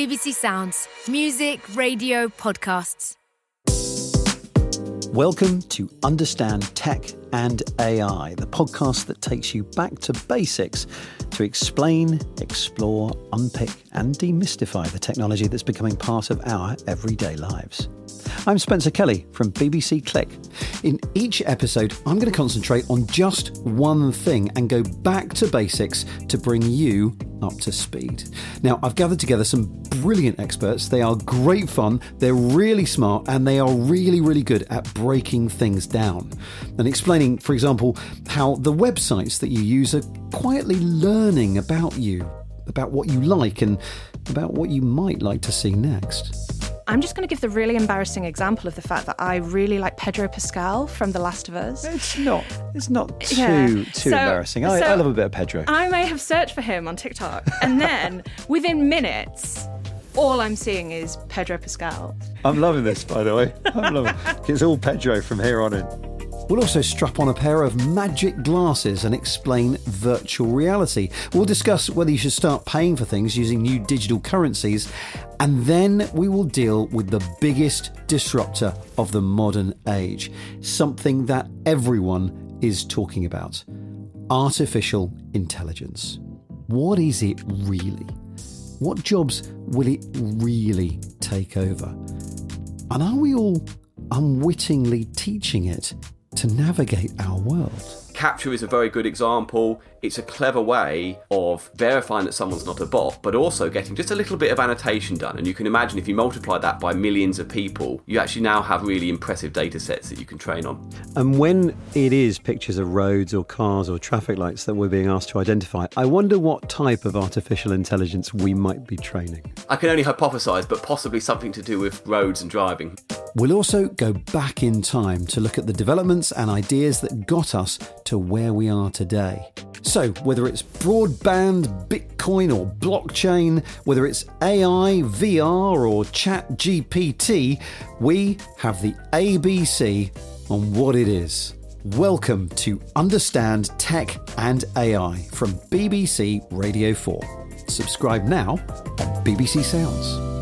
BBC Sounds. Music, radio, podcasts. Welcome to Understand Tech and AI, the podcast that takes you back to basics to explain, explore, unpick and demystify the technology that's becoming part of our everyday lives. I'm Spencer Kelly from BBC Click. In each episode, I'm going to concentrate on just one thing and go back to basics to bring you up to speed. Now, I've gathered together some brilliant experts. They are great fun, they're really smart, and they are really, really good at breaking things down and explaining, for example, how the websites that you use are quietly learning about you, about what you like and about what you might like to see next. I'm just going to give the really embarrassing example of the fact that I really like Pedro Pascal from The Last of Us. It's not too embarrassing. I love a bit of Pedro. I may have searched for him on TikTok, and then within minutes, all I'm seeing is Pedro Pascal. I'm loving this, by the way. I'm loving it. It's all Pedro from here on in. We'll also strap on a pair of magic glasses and explain virtual reality. We'll discuss whether you should start paying for things using new digital currencies. And then we will deal with the biggest disruptor of the modern age, something that everyone is talking about: artificial intelligence. What is it really? What jobs will it really take over? And are we all unwittingly teaching it to navigate our world? Capture is a very good example. It's a clever way of verifying that someone's not a bot, but also getting just a little bit of annotation done. And you can imagine if you multiply that by millions of people, you actually now have really impressive data sets that you can train on. And when it is pictures of roads or cars or traffic lights that we're being asked to identify, I wonder what type of artificial intelligence we might be training. I can only hypothesise, but possibly something to do with roads and driving. We'll also go back in time to look at the developments and ideas that got us to where we are today. So, whether it's broadband, Bitcoin or blockchain, whether it's AI, VR or ChatGPT, we have the ABC on what it is. Welcome to Understand Tech and AI from BBC Radio 4. Subscribe now on BBC Sounds.